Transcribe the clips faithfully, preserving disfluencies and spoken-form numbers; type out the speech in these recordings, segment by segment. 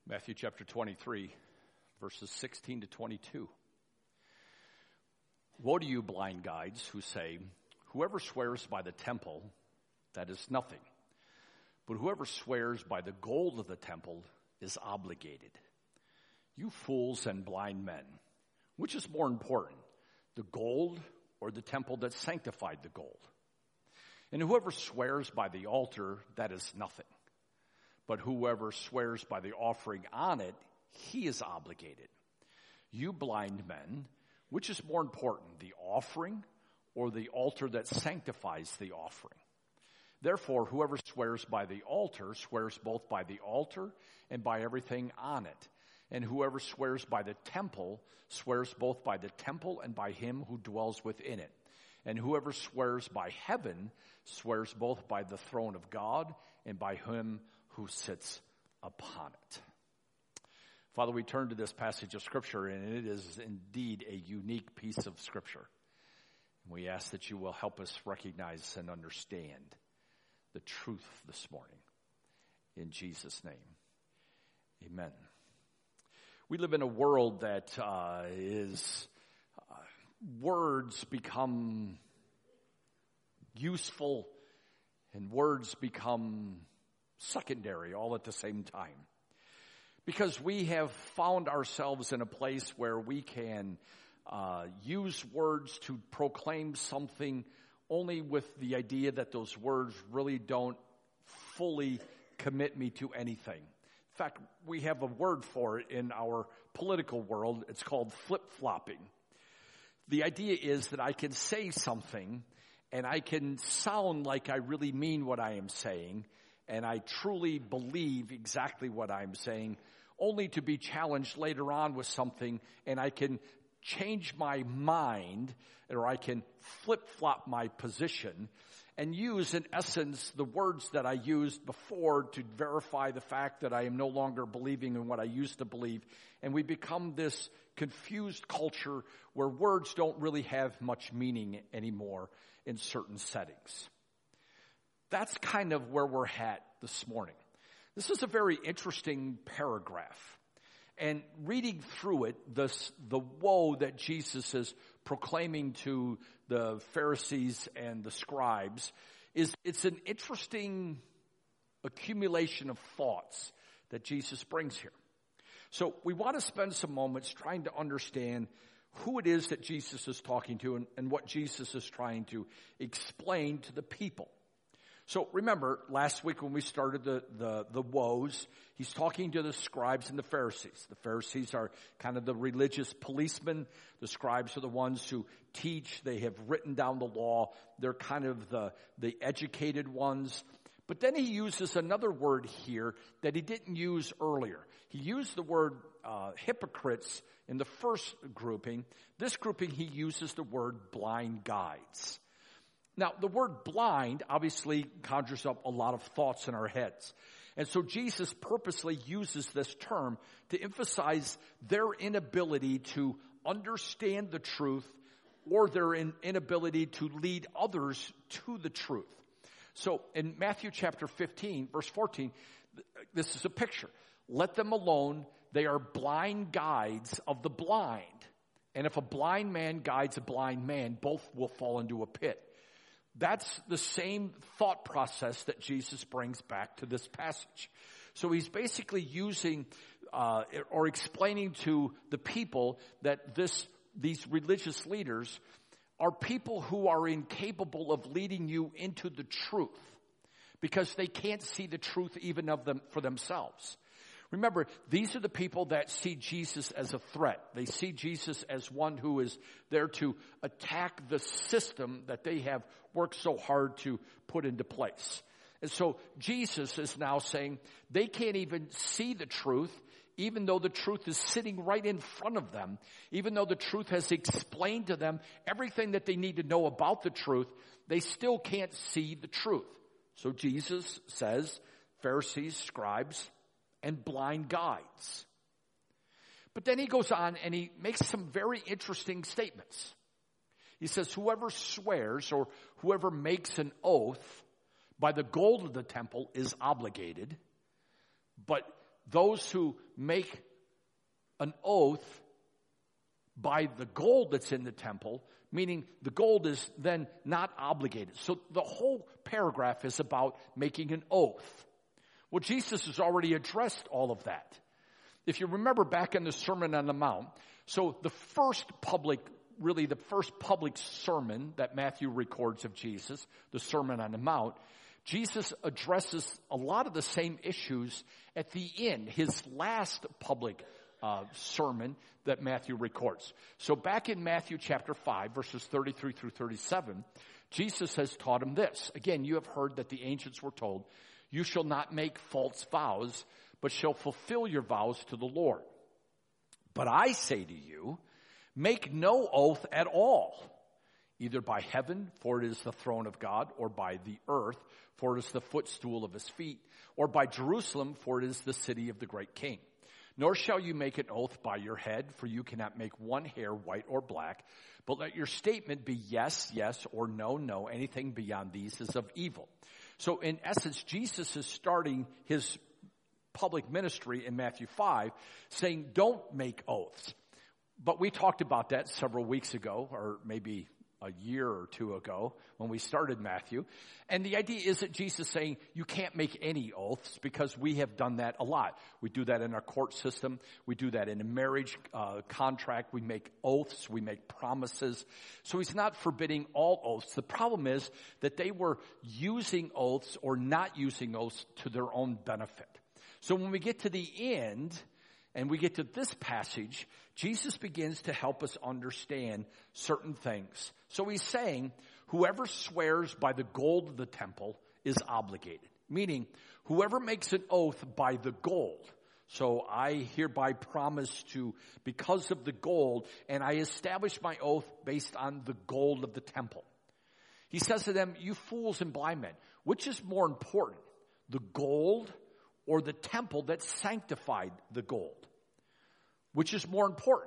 Matthew chapter twenty-three, verses sixteen to twenty-two. Woe to you, blind guides, who say, whoever swears by the temple, that is nothing. But whoever swears by the gold of the temple is obligated. You fools and blind men, which is more important, the gold or the temple that sanctified the gold? And whoever swears by the altar, that is nothing. But whoever swears by the offering on it, he is obligated. You blind men, which is more important, the offering or the altar that sanctifies the offering? Therefore, whoever swears by the altar swears both by the altar and by everything on it. And whoever swears by the temple swears both by the temple and by him who dwells within it. And whoever swears by heaven swears both by the throne of God and by him who sits upon it. Father, we turn to this passage of Scripture, and it is indeed a unique piece of Scripture. We ask that you will help us recognize and understand the truth this morning. In Jesus' name, amen. We live in a world that uh, is, uh, words become useful and words become secondary all at the same time. Because we have found ourselves in a place where we can uh, use words to proclaim something only with the idea that those words really don't fully commit me to anything. In fact, we have a word for it in our political world. It's called flip-flopping. The idea is that I can say something and I can sound like I really mean what I am saying, and I truly believe exactly what I'm saying, only to be challenged later on with something, and I can change my mind, or I can flip-flop my position, and use, in essence, the words that I used before to verify the fact that I am no longer believing in what I used to believe. And we become this confused culture where words don't really have much meaning anymore in certain settings. That's kind of where we're at this morning. This is a very interesting paragraph. And reading through it, this, the woe that Jesus is proclaiming to the Pharisees and the scribes, is it's an interesting accumulation of thoughts that Jesus brings here. So we want to spend some moments trying to understand who it is that Jesus is talking to and, and what Jesus is trying to explain to the people. So remember, last week when we started the, the, the woes, he's talking to the scribes and the Pharisees. The Pharisees are kind of the religious policemen. The scribes are the ones who teach. They have written down the law. They're kind of the, the educated ones. But then he uses another word here that he didn't use earlier. He used the word uh, hypocrites in the first grouping. This grouping, he uses the word blind guides. Now, the word blind obviously conjures up a lot of thoughts in our heads. And so Jesus purposely uses this term to emphasize their inability to understand the truth or their inability to lead others to the truth. So in Matthew chapter fifteen, verse fourteen, this is a picture. Let them alone. They are blind guides of the blind. And if a blind man guides a blind man, both will fall into a pit. That's the same thought process that Jesus brings back to this passage. So he's basically using uh, or explaining to the people that this these religious leaders are people who are incapable of leading you into the truth because they can't see the truth even of them for themselves. Remember, these are the people that see Jesus as a threat. They see Jesus as one who is there to attack the system that they have worked so hard to put into place. And so Jesus is now saying they can't even see the truth, even though the truth is sitting right in front of them, even though the truth has explained to them everything that they need to know about the truth, they still can't see the truth. So Jesus says, Pharisees, scribes, and blind guides. But then he goes on and he makes some very interesting statements. He says, whoever swears or whoever makes an oath by the gold of the temple is obligated, but those who make an oath by the gold that's in the temple, meaning the gold is then not obligated. So the whole paragraph is about making an oath. Well, Jesus has already addressed all of that. If you remember back in the Sermon on the Mount, so the first public, really the first public sermon that Matthew records of Jesus, the Sermon on the Mount, Jesus addresses a lot of the same issues at the end, his last public uh, sermon that Matthew records. So back in Matthew chapter five, verses thirty-three through thirty-seven, Jesus has taught him this. Again, you have heard that the ancients were told, you shall not make false vows, but shall fulfill your vows to the Lord. But I say to you, make no oath at all, either by heaven, for it is the throne of God, or by the earth, for it is the footstool of his feet, or by Jerusalem, for it is the city of the great king. Nor shall you make an oath by your head, for you cannot make one hair white or black, but let your statement be yes, yes, or no, no. Anything beyond these is of evil. So in essence, Jesus is starting his public ministry in Matthew five, saying don't make oaths. But we talked about that several weeks ago, or maybe a year or two ago when we started Matthew. And the idea is that Jesus is saying you can't make any oaths because we have done that a lot. We do that in our court system. We do that in a marriage uh, contract. We make oaths. We make promises. So he's not forbidding all oaths. The problem is that they were using oaths or not using oaths to their own benefit. So when we get to the end and we get to this passage, Jesus begins to help us understand certain things. So he's saying, whoever swears by the gold of the temple is obligated. Meaning, whoever makes an oath by the gold. So I hereby promise to, because of the gold, and I establish my oath based on the gold of the temple. He says to them, you fools and blind men, which is more important, the gold or the temple that sanctified the gold? Which is more important?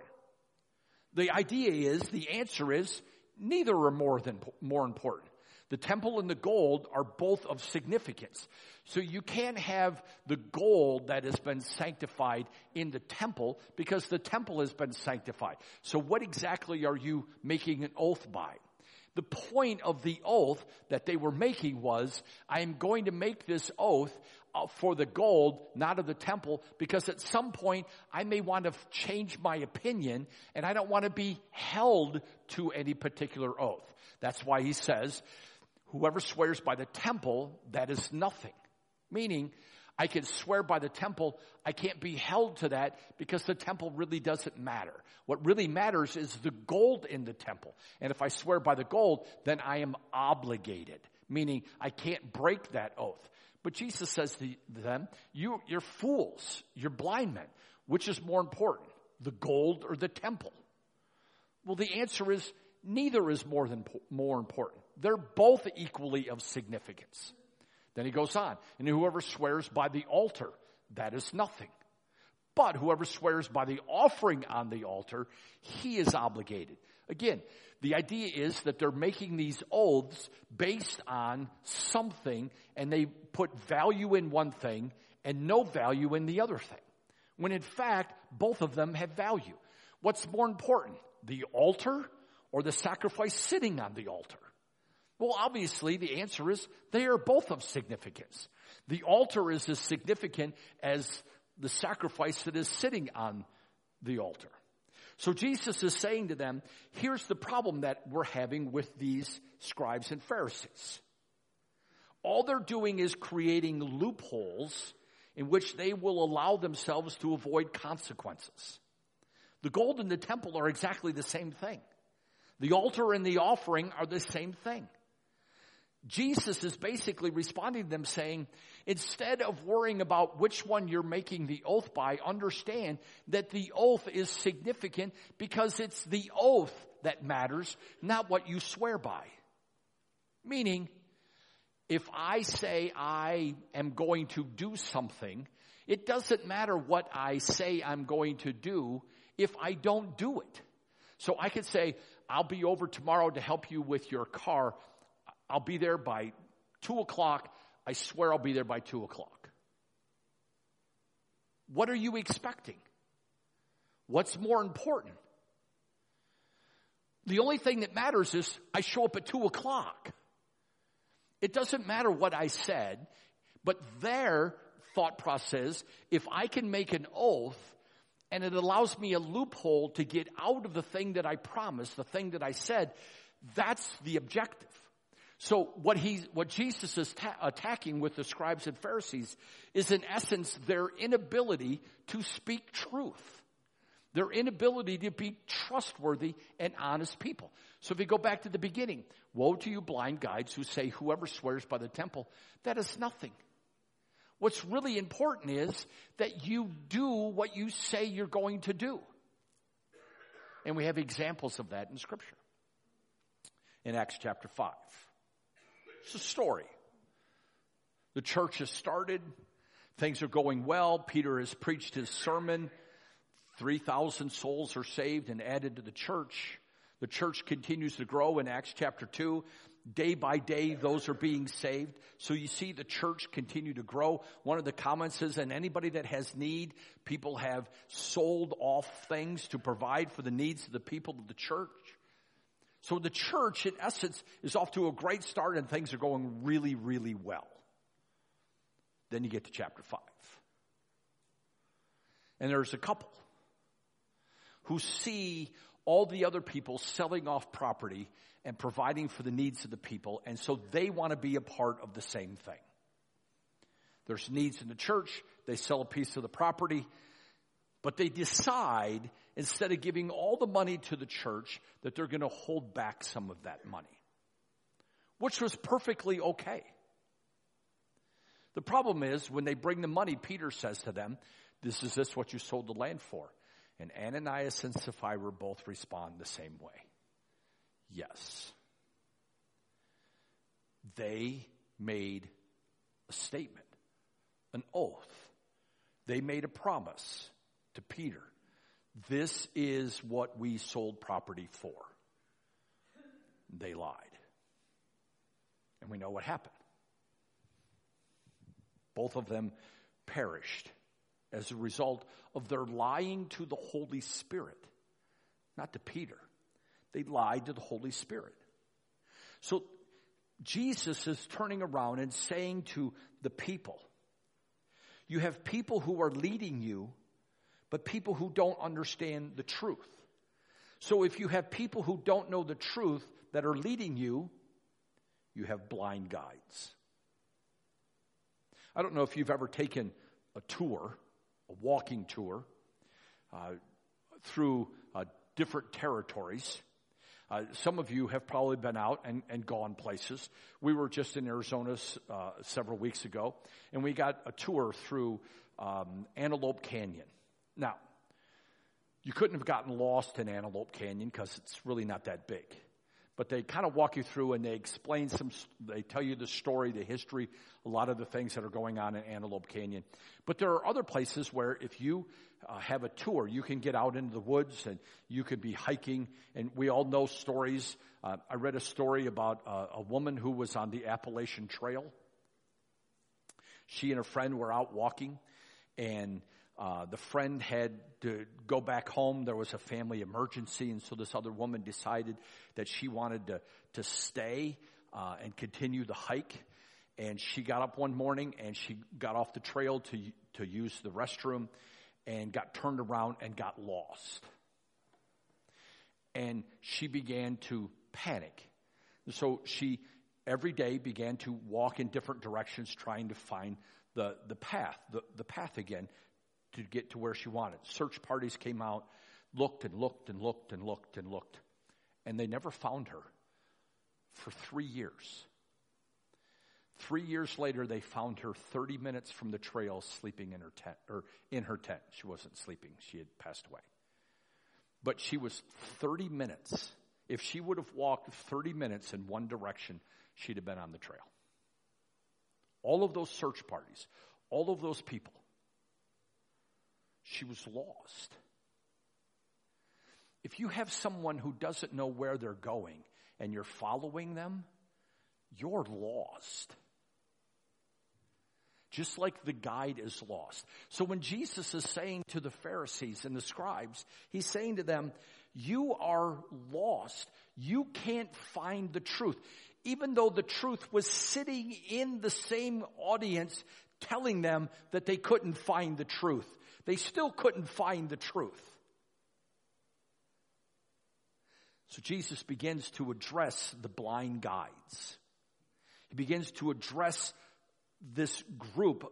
The idea is, the answer is, neither are more than more important. The temple and the gold are both of significance. So you can't have the gold that has been sanctified in the temple because the temple has been sanctified. So what exactly are you making an oath by? The point of the oath that they were making was, I am going to make this oath for the gold, not of the temple, because at some point I may want to change my opinion and I don't want to be held to any particular oath. That's why he says, whoever swears by the temple, that is nothing. Meaning, I can swear by the temple, I can't be held to that because the temple really doesn't matter. What really matters is the gold in the temple. And if I swear by the gold, then I am obligated. Meaning, I can't break that oath. But Jesus says to them, you, you're fools, you're blind men. Which is more important, the gold or the temple? Well, the answer is neither is more than more important. They're both equally of significance. Then he goes on, and whoever swears by the altar, that is nothing. But whoever swears by the offering on the altar, he is obligated. Again, the idea is that they're making these oaths based on something, and they put value in one thing and no value in the other thing. When in fact, both of them have value. What's more important, the altar or the sacrifice sitting on the altar? Well, obviously, the answer is they are both of significance. The altar is as significant as the sacrifice that is sitting on the altar. So Jesus is saying to them, here's the problem that we're having with these scribes and Pharisees. All they're doing is creating loopholes in which they will allow themselves to avoid consequences. The gold and the temple are exactly the same thing. The altar and the offering are the same thing. Jesus is basically responding to them saying, instead of worrying about which one you're making the oath by, understand that the oath is significant because it's the oath that matters, not what you swear by. Meaning, if I say I am going to do something, it doesn't matter what I say I'm going to do if I don't do it. So I could say, I'll be over tomorrow to help you with your car. I'll be there by two o'clock. I swear I'll be there by two o'clock. What are you expecting? What's more important? The only thing that matters is I show up at two o'clock. It doesn't matter what I said, but their thought process, if I can make an oath and it allows me a loophole to get out of the thing that I promised, the thing that I said, that's the objective. So what he, what Jesus is ta- attacking with the scribes and Pharisees is in essence their inability to speak truth. Their inability to be trustworthy and honest people. So if you go back to the beginning, woe to you blind guides who say whoever swears by the temple, that is nothing. What's really important is that you do what you say you're going to do. And we have examples of that in Scripture. In Acts chapter five. It's a story. The church has started. Things are going well. Peter has preached his sermon. three thousand souls are saved and added to the church. The church continues to grow in Acts chapter two. Day by day, those are being saved. So you see the church continue to grow. One of the comments is, and anybody that has need, people have sold off things to provide for the needs of the people of the church. So the church, in essence, is off to a great start and things are going really, really well. Then you get to chapter five. And there's a couple who see all the other people selling off property and providing for the needs of the people, and so they want to be a part of the same thing. There's needs in the church, they sell a piece of the property, but they decide, instead of giving all the money to the church, that they're going to hold back some of that money, which was perfectly okay. The problem is, when they bring the money, Peter says to them, this is this what you sold the land for? And Ananias and Sapphira both respond the same way. Yes. They made a statement, an oath. They made a promise to Peter. This is what we sold property for. They lied. And we know what happened. Both of them perished as a result of their lying to the Holy Spirit, not to Peter. They lied to the Holy Spirit. So Jesus is turning around and saying to the people, you have people who are leading you, but people who don't understand the truth. So if you have people who don't know the truth that are leading you, you have blind guides. I don't know if you've ever taken a tour, a walking tour, uh, through uh, different territories. Uh, some of you have probably been out and, and gone places. We were just in Arizona uh, several weeks ago, and we got a tour through um, Antelope Canyon. Now, you couldn't have gotten lost in Antelope Canyon because it's really not that big. But they kind of walk you through and they explain some, they tell you the story, the history, a lot of the things that are going on in Antelope Canyon. But there are other places where if you uh, have a tour, you can get out into the woods and you could be hiking. And we all know stories. Uh, I read a story about uh, a woman who was on the Appalachian Trail. She and a friend were out walking, and Uh, the friend had to go back home. There was a family emergency, and so this other woman decided that she wanted to, to stay uh, and continue the hike. And she got up one morning, and she got off the trail to, to use the restroom and got turned around and got lost. And she began to panic. So she, every day, began to walk in different directions trying to find the, the path, the, the path again, to get to where she wanted. Search parties came out, looked and looked and looked and looked and looked, and they never found her for three years. Three years later, they found her thirty minutes from the trail, sleeping in her tent, or in her tent. She wasn't sleeping; she had passed away. But she was thirty minutes. If she would have walked thirty minutes in one direction, she'd have been on the trail. All of those search parties, all of those people. She was lost. If you have someone who doesn't know where they're going and you're following them, you're lost. just like the guide is lost. So when Jesus is saying to the Pharisees and the scribes, he's saying to them, you are lost. You can't find the truth. Even though the truth was sitting in the same audience telling them that they couldn't find the truth. They still couldn't find the truth. So Jesus begins to address the blind guides. He begins to address this group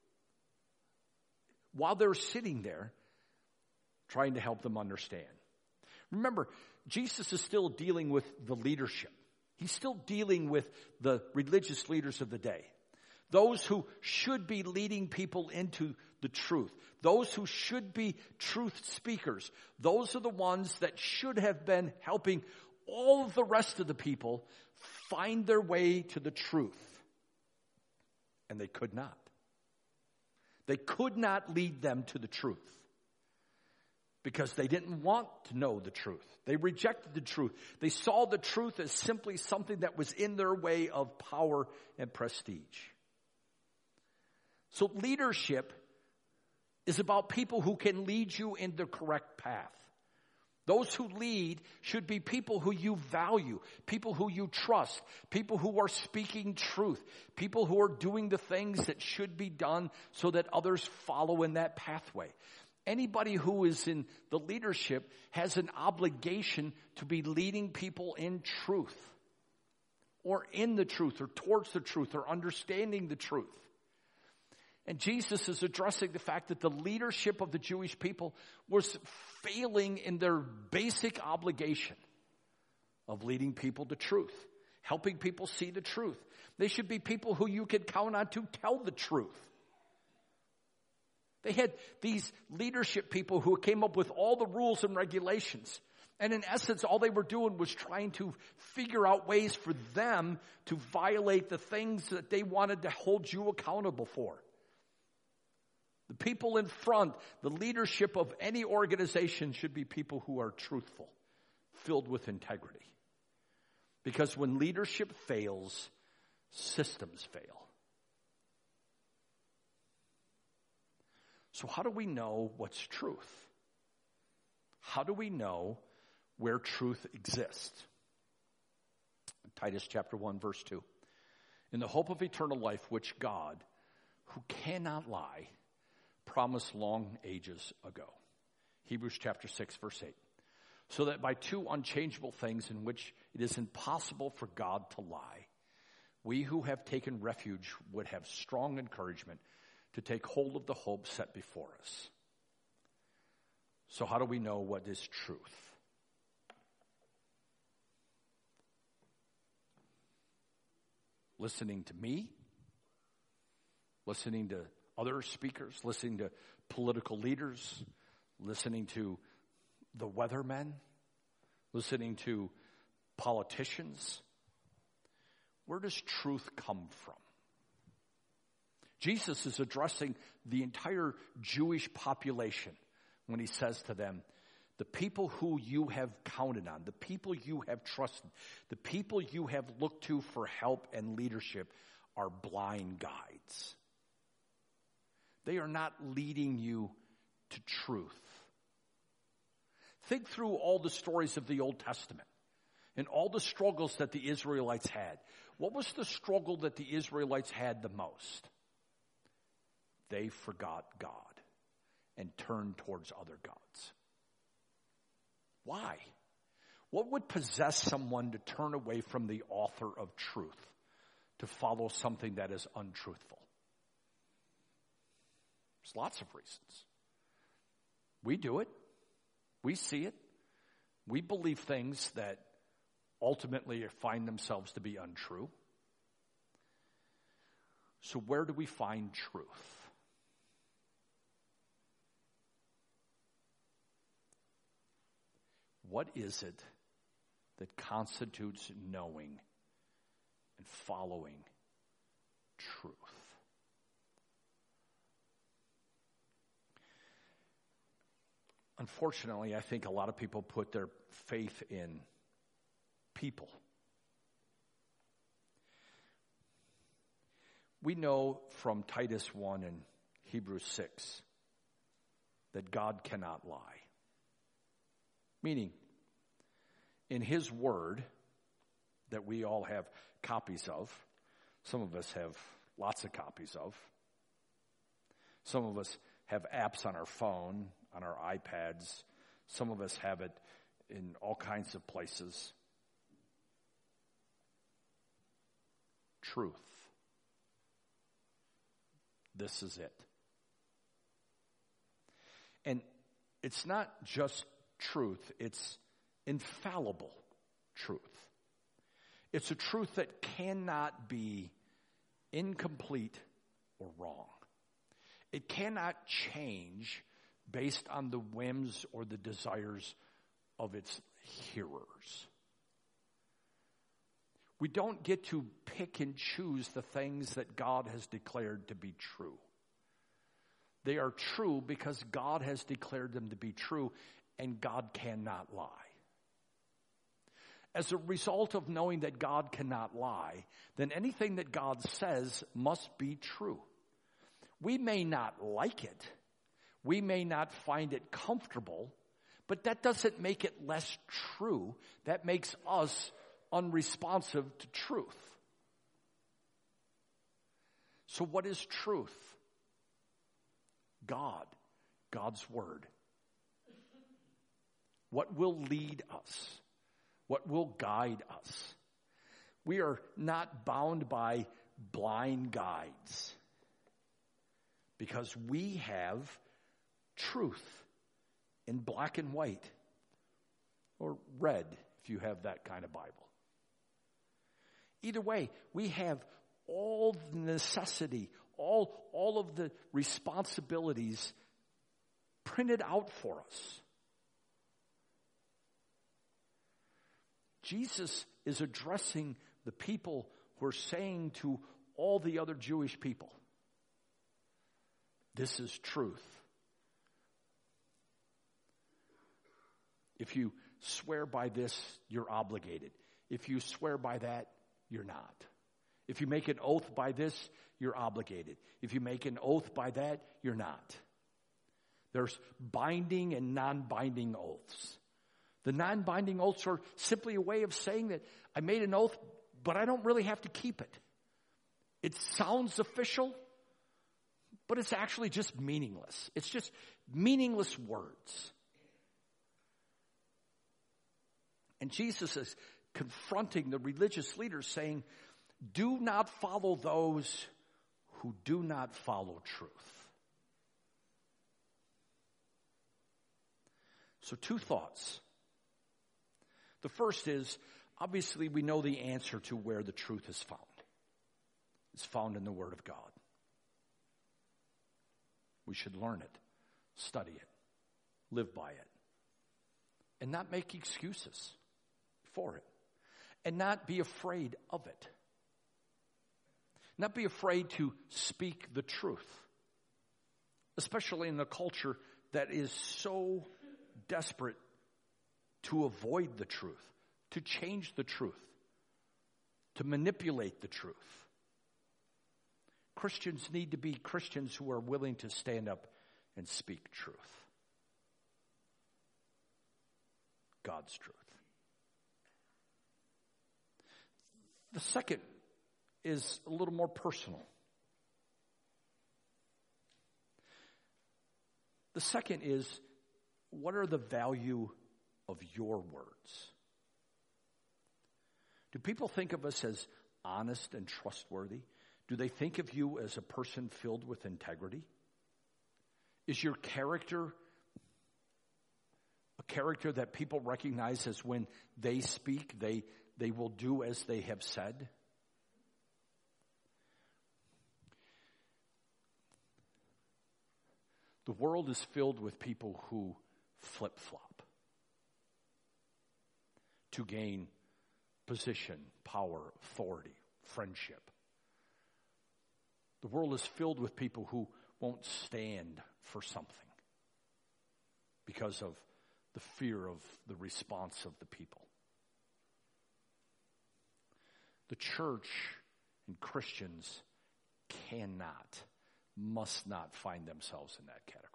while they're sitting there trying to help them understand. Remember, Jesus is still dealing with the leadership. He's still dealing with the religious leaders of the day. Those who should be leading people into the truth. Those who should be truth speakers. Those are the ones that should have been helping all of the rest of the people find their way to the truth. And they could not. They could not lead them to the truth. Because they didn't want to know the truth. They rejected the truth. They saw the truth as simply something that was in their way of power and prestige. So leadership is about people who can lead you in the correct path. Those who lead should be people who you value, people who you trust, people who are speaking truth, people who are doing the things that should be done so that others follow in that pathway. Anybody who is in the leadership has an obligation to be leading people in truth, or in the truth, or towards the truth, or understanding the truth. And Jesus is addressing the fact that the leadership of the Jewish people was failing in their basic obligation of leading people to truth, helping people see the truth. They should be people who you can count on to tell the truth. They had these leadership people who came up with all the rules and regulations. And in essence, all they were doing was trying to figure out ways for them to violate the things that they wanted to hold you accountable for. The people in front, the leadership of any organization should be people who are truthful, filled with integrity. Because when leadership fails, systems fail. So how do we know what's truth? How do we know where truth exists? Titus chapter one, verse two. In the hope of eternal life, which God, who cannot lie, promised long ages ago. Hebrews chapter six, verse eight. So that by two unchangeable things in which it is impossible for God to lie, we who have taken refuge would have strong encouragement to take hold of the hope set before us. So how do we know what is truth? Listening to me, listening to other speakers, listening to political leaders, listening to the weathermen, listening to politicians. Where does truth come from? Jesus is addressing the entire Jewish population when he says to them, the people who you have counted on, the people you have trusted, the people you have looked to for help and leadership are blind guides. They are not leading you to truth. Think through all the stories of the Old Testament and all the struggles that the Israelites had. What was the struggle that the Israelites had the most? They forgot God and turned towards other gods. Why? What would possess someone to turn away from the author of truth to follow something that is untruthful? There's lots of reasons. We do it. We see it. We believe things that ultimately find themselves to be untrue. So where do we find truth? What is it that constitutes knowing and following truth? Unfortunately, I think a lot of people put their faith in people. We know from Titus one and Hebrews six that God cannot lie. Meaning, in his word that we all have copies of, some of us have lots of copies of, some of us have apps on our phone, on our iPads, some of us have it in all kinds of places. Truth. This is it. And it's not just truth, it's infallible truth. It's a truth that cannot be incomplete or wrong. It cannot change based on the whims or the desires of its hearers. We don't get to pick and choose the things that God has declared to be true. They are true because God has declared them to be true, and God cannot lie. As a result of knowing that God cannot lie, then anything that God says must be true. We may not like it. We may not find it comfortable, but that doesn't make it less true. That makes us unresponsive to truth. So what is truth? God, God's word. What will lead us? What will guide us? We are not bound by blind guides because we have truth in black and white, or red if you have that kind of Bible. Either way, we have all the necessity, all, all of the responsibilities printed out for us. Jesus is addressing the people who are saying to all the other Jewish people, this is truth. If you swear by this, you're obligated. If you swear by that, you're not. If you make an oath by this, you're obligated. If you make an oath by that, you're not. There's binding and non-binding oaths. The non-binding oaths are simply a way of saying that I made an oath, but I don't really have to keep it. It sounds official, but it's actually just meaningless. It's just meaningless words. And Jesus is confronting the religious leaders saying, do not follow those who do not follow truth. So two thoughts. The first is, obviously we know the answer to where the truth is found. It's found in the Word of God. We should learn it, study it, live by it, and not make excuses for it, and not be afraid of it. Not be afraid to speak the truth, especially in a culture that is so desperate to avoid the truth, to change the truth, to manipulate the truth. Christians need to be Christians who are willing to stand up and speak truth. God's truth. The second is a little more personal. The second is, what are the value of your words? Do people think of us as honest and trustworthy? Do they think of you as a person filled with integrity? Is your character a character that people recognize as when they speak, they, they will do as they have said? The world is filled with people who flip-flop to gain position, power, authority, friendship. The world is filled with people who won't stand for something because of the fear of the response of the people. The church and Christians cannot, must not find themselves in that category.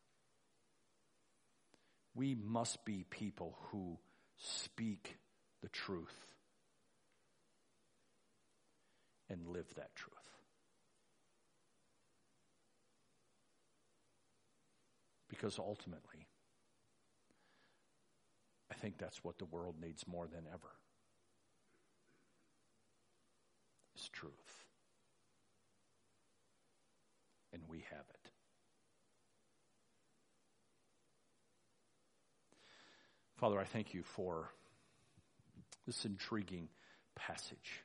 We must be people who speak the truth and live that truth. Because ultimately, I think that's what the world needs more than ever. Is truth. And we have it. Father, I thank you for this intriguing passage.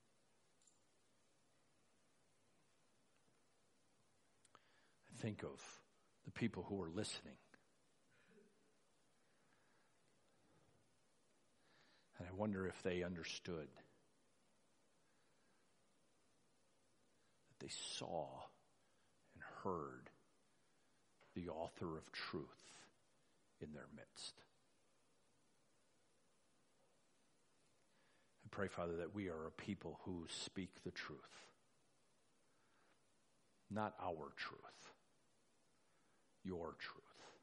I think of the people who are listening. And I wonder if they understood that they saw and heard the author of truth in their midst. I pray, Father, that we are a people who speak the truth. Not our truth. Your truth.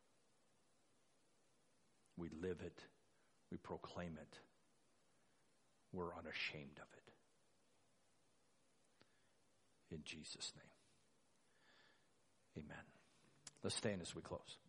We live it. We proclaim it. We're unashamed of it. In Jesus' name. Amen. Let's stand as we close.